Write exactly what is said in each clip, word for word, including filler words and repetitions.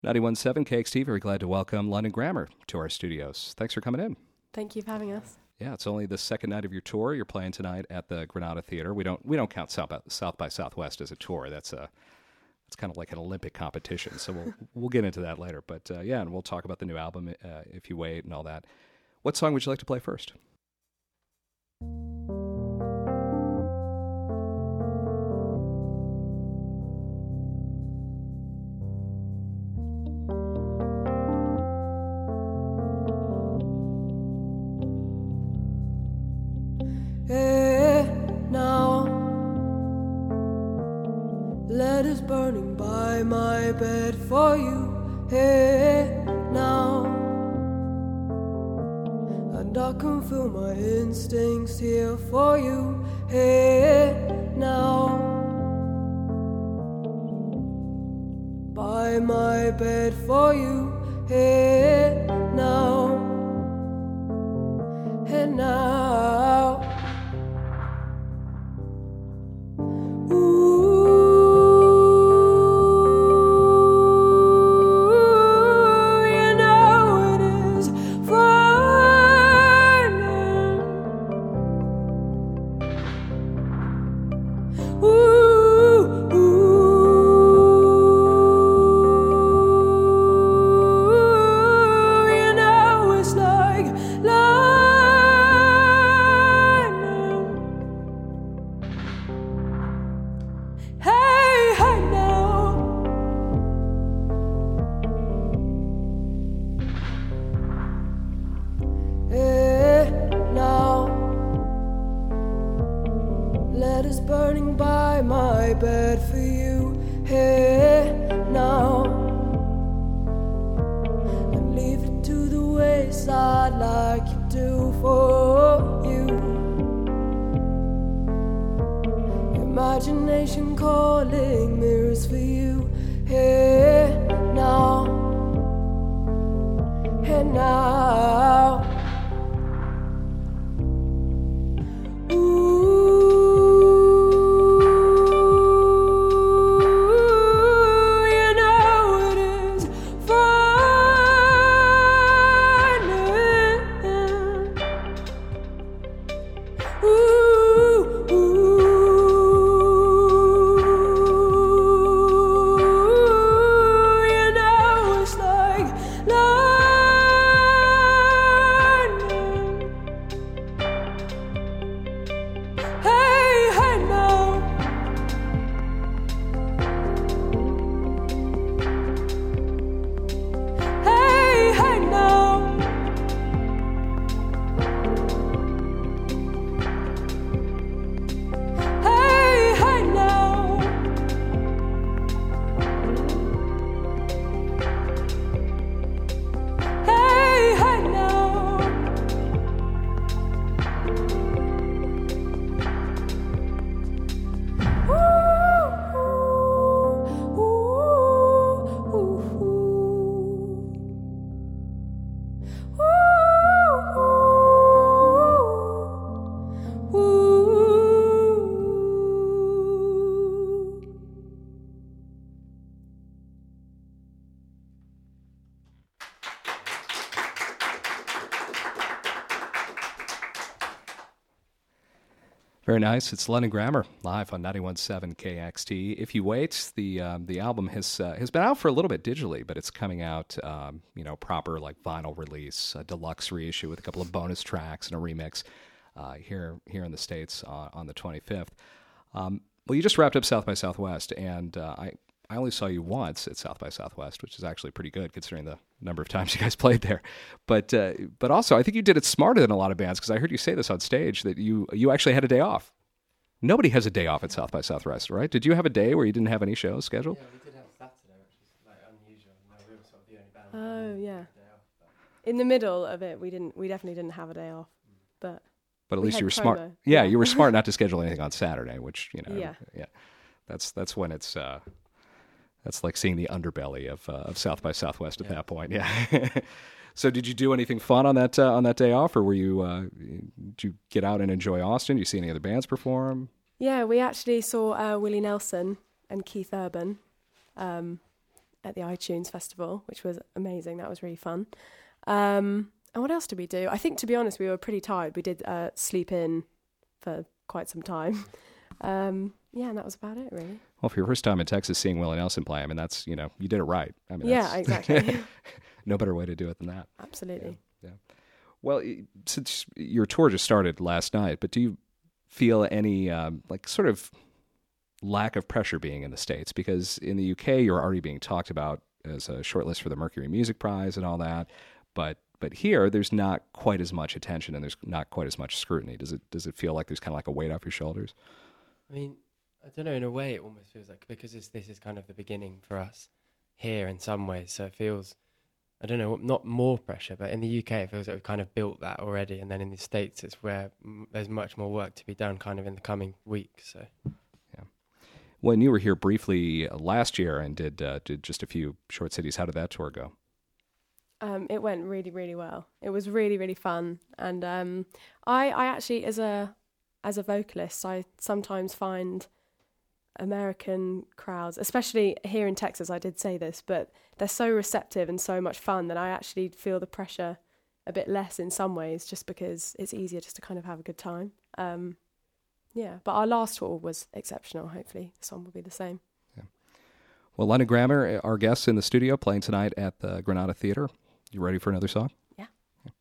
ninety-one point seven K X T, very glad to welcome London Grammar to our studios. Thanks for coming in. Thank you for having us. Yeah, it's only the second night of your tour. You're playing tonight at the Granada Theater. We don't we don't count South by, South by Southwest as a tour. That's a it's kind of like an Olympic competition. So we'll we'll get into that later. But uh, yeah, and we'll talk about the new album, uh, If You Wait, and all that. What song would you like to play first? Letters burning by my bed for you, hey, now. And I can feel my instincts here for you, hey, now. By my bed for you, hey, now. Hey, now. Letters burning by my bed for you, hey, now. And leave it to the wayside like you do for you. Imagination calling mirrors for you, hey, now. Hey, now. Very nice. It's London Grammar live on ninety-one point seven K X T. If You Wait, the um, the album has uh, has been out for a little bit digitally, but it's coming out, um, you know, proper like vinyl release, a deluxe reissue with a couple of bonus tracks and a remix uh, here here in the States uh, on the twenty-fifth. Um, well, you just wrapped up South by Southwest, and uh, I I only saw you once at South by Southwest, which is actually pretty good considering the number of times you guys played there. But uh, but also, I think you did it smarter than a lot of bands, because I heard you say this on stage, that you you actually had a day off. Nobody has a day off at South by Southwest, right? Did you have a day where you didn't have any shows scheduled? Yeah, we did have Saturday, which is like unusual. No, we were sort of the only band. Oh, yeah. Day off, but. In the middle of it, we didn't. We definitely didn't have a day off, but But at we least had you were promo. smart. Yeah, Yeah. you were smart not to schedule anything on Saturday, which, you know, Yeah. yeah. That's that's when it's uh, that's like seeing the underbelly of uh, of South by Southwest at Yeah. that point. Yeah. So did you do anything fun on that uh, on that day off, or were you uh, did you get out and enjoy Austin? Did you see any other bands perform? yeah, we actually saw uh, Willie Nelson and Keith Urban, um, at the iTunes Festival, which was amazing. That was really fun. Um, and what else did we do? I think, to be honest, we were pretty tired. We did uh, sleep in for quite some time. Um, yeah, and that was about it, really. Well, for your first time in Texas seeing Willie Nelson play, I mean, that's, you know, you did it right. I mean, Yeah, that's exactly. no better way to do it than that. Absolutely. Yeah. yeah. Well, i- since your tour just started last night, but do you feel any, um, like, sort of lack of pressure being in the States? Because in the U K, you're already being talked about as a shortlist for the Mercury Music Prize and all that. But but here, there's not quite as much attention and there's not quite as much scrutiny. Does it does it feel like there's kind of like a weight off your shoulders? I mean, I don't know, in a way it almost feels like, because it's, this is kind of the beginning for us here in some ways, so it feels, I don't know, not more pressure, but in the U K it feels like we've kind of built that already, and then in the States it's where mm, there's much more work to be done kind of in the coming weeks, so... When you were here briefly last year and did uh, did just a few short cities, how did that tour go? Um, it went really, really well. It was really, really fun. And um, I, I actually, as a as a vocalist, I sometimes find American crowds, especially here in Texas, I did say this, but they're so receptive and so much fun that I actually feel the pressure a bit less in some ways, just because it's easier just to kind of have a good time. Um, yeah, but our last tour was exceptional. Hopefully this one will be the same. Yeah. Well, London Grammar, our guests in the studio, playing tonight at the Granada Theater. You ready for another song? Yeah. yeah.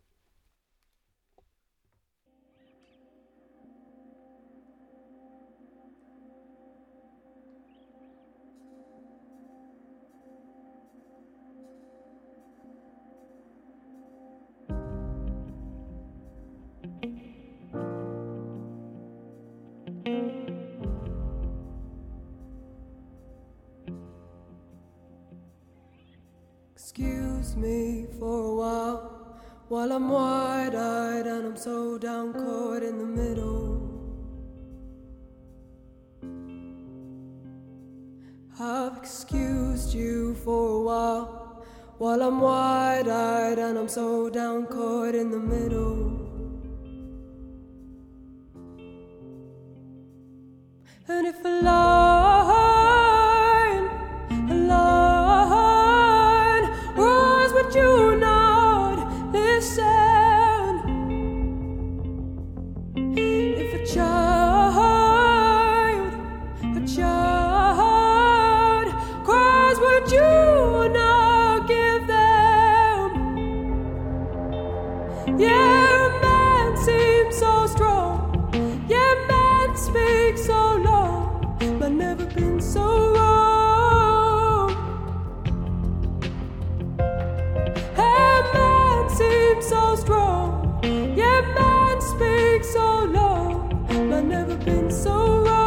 Excuse me for a while, while I'm wide-eyed and I'm so down caught in the middle. I've excused you for a while, while I'm wide-eyed and I'm so down caught in the middle. And if a line, a line was, would you not listen? If a child, a child cries, would you not give them? Yeah, a man seems so strong. Yeah, man speaks so long, but never been so wrong. A man seems so strong. Yeah, man speaks so long, but never been so wrong.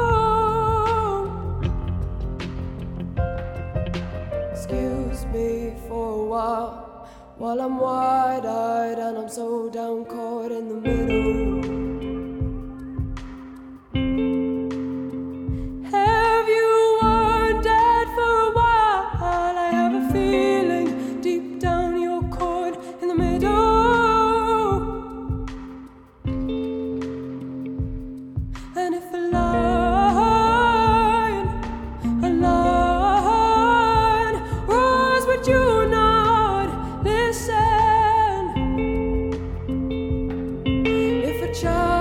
Excuse me for a while, while I'm wide-eyed and I'm so down caught in the middle. Have you wondered for a while? I have a feeling deep down you're caught in the middle. And if a line, a line rose, would you not listen? If a child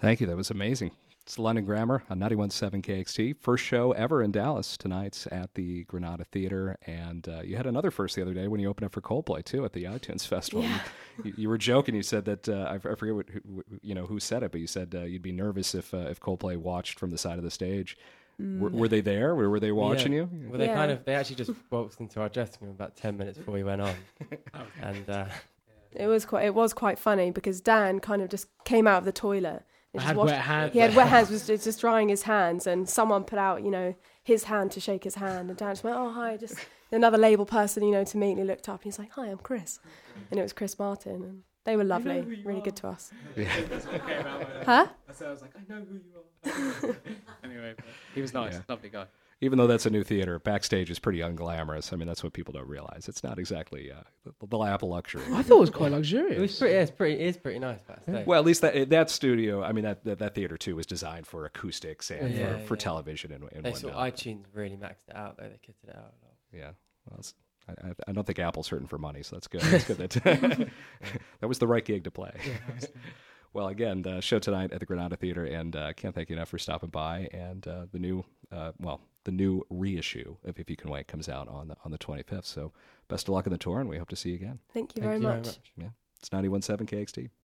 Thank you. That was amazing. It's London Grammar on ninety-one point seven K X T. First show ever in Dallas tonight at the Granada Theater. And uh, you had another first the other day when you opened up for Coldplay, too, at the iTunes Festival. Yeah. You, you were joking. You said that, uh, I, I forget what, who, you know, who said it, but you said uh, you'd be nervous if uh, if Coldplay watched from the side of the stage. Mm. Were, were they there? Were, were they watching yeah. you? Well, they Yeah. kind of, they actually just waltzed into our dressing room about ten minutes before we went on. And uh, It was quite. It was quite funny because Dan kind of just came out of the toilet. and I just had washed- wet hands. He had wet hands. Was just just drying his hands, and someone put out, you know, his hand to shake his hand, and Dan just went, "Oh hi," just another label person, you know, to meet. And he looked up, and he's like, "Hi, I'm Chris," and it was Chris Martin, and they were lovely, really good to us. Yeah. Huh? So I was like, I know who you are. Anyway, but he was nice, Yeah. lovely guy. Even though that's a new theater, backstage is pretty unglamorous. I mean, that's what people don't realize. It's not exactly uh, the, the lap of luxury. I thought it was quite it was luxurious. pretty, yeah, it's pretty, it is pretty nice backstage. Well, at least that that studio, I mean, that that, that theater too was designed for acoustics and Yeah, for, for yeah. television and, and They sort whatnot. of, iTunes really maxed it out though. They kitted it out a lot. Yeah, well, it's, I, I- I don't think Apple's hurting for money, so that's good. That's good. That that was the right gig to play. Well, again, the show tonight at the Granada Theater, and uh, can't thank you enough for stopping by. And uh, the new, uh, well, the new reissue of If You Can Wait comes out on the on the twenty-fifth. So best of luck on the tour, and we hope to see you again. Thank you Thank very you much. very much. Yeah, it's ninety-one point seven K X T.